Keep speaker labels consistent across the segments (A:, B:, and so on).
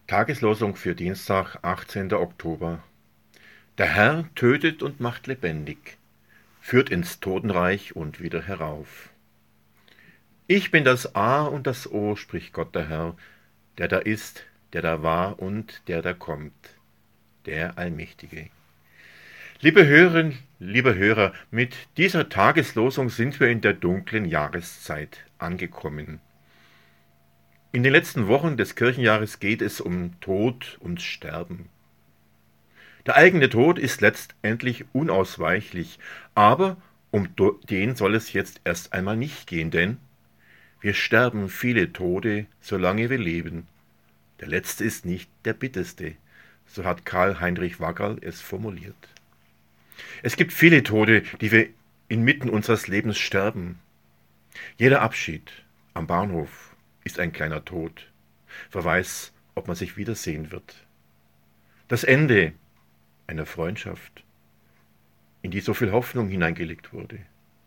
A: Tageslosung für Dienstag, 18. Oktober. Der Herr tötet und macht lebendig, führt ins Totenreich und wieder herauf. Ich bin das A und das O, spricht Gott der Herr, der da ist, der da war und der da kommt, der Allmächtige. Liebe Hörerinnen, liebe Hörer, mit dieser Tageslosung sind wir in der dunklen Jahreszeit angekommen. In den letzten Wochen des Kirchenjahres geht es um Tod und Sterben. Der eigene Tod ist letztendlich unausweichlich, aber um den soll es jetzt erst einmal nicht gehen, denn wir sterben viele Tode, solange wir leben. Der letzte ist nicht der bitterste, so hat Karl Heinrich Waggerl es formuliert. Es gibt viele Tode, die wir inmitten unseres Lebens sterben. Jeder Abschied am Bahnhof ist ein kleiner Tod. Wer weiß, ob man sich wiedersehen wird. Das Ende einer Freundschaft, in die so viel Hoffnung hineingelegt wurde.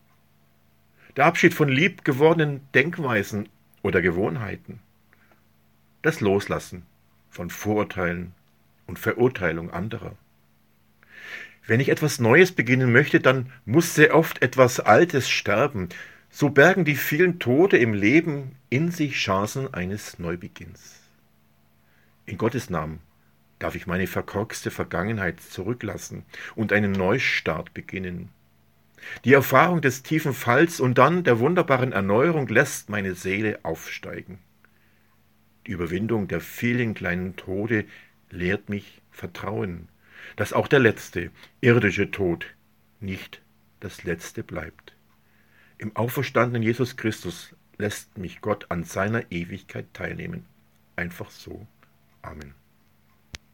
A: Der Abschied von lieb gewordenen Denkweisen oder Gewohnheiten. Das Loslassen von Vorurteilen und Verurteilung anderer. Wenn ich etwas Neues beginnen möchte, dann muss sehr oft etwas Altes sterben. So bergen die vielen Tode im Leben in sich Chancen eines Neubeginns. In Gottes Namen darf ich meine verkorkste Vergangenheit zurücklassen und einen Neustart beginnen. Die Erfahrung des tiefen Falls und dann der wunderbaren Erneuerung lässt meine Seele aufsteigen. Die Überwindung der vielen kleinen Tode lehrt mich Vertrauen, dass auch der letzte, irdische Tod nicht das letzte bleibt. Im auferstandenen Jesus Christus lässt mich Gott an seiner Ewigkeit teilnehmen. Einfach so. Amen.